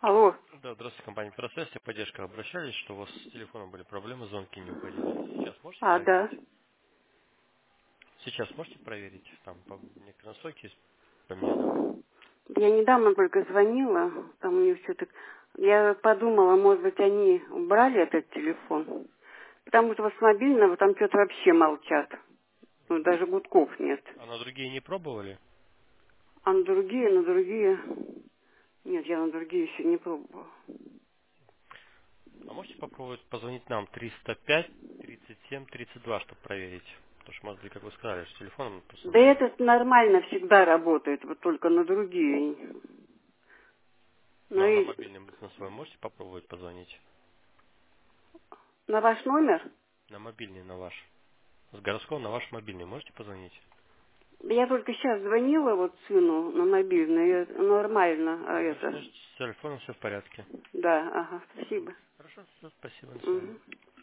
Алло. Да, здравствуйте, компания «Просвязь». Поддержка. Обращались, что у вас с телефоном были проблемы, звонки не уходили. Сейчас можете Да. проверить? Сейчас можете проверить? Там по некоторые настройки поменяли. Я недавно только звонила, там у них все так... Я подумала, может быть, они убрали этот телефон. Потому что вот с мобильного там что-то вообще молчат. Ну, даже гудков нет. А на другие не пробовали? А на другие... Нет, я на другие еще не пробовала. А можете попробовать позвонить нам 305-37-32, чтобы проверить? Потому что, может быть, как вы сказали, с телефоном просто Да надо. этот нормально всегда работает, вот только на другие. Ну Ну, а на и мобильном, на свой можете попробовать позвонить? на ваш номер? На мобильный, на ваш. С городского на ваш мобильный можете позвонить? Я только сейчас звонила вот сыну на мобильный, нормально, а это... Значит, с телефоном все в порядке. Да, ага, спасибо. Хорошо, все, спасибо, до свидания. Мгм.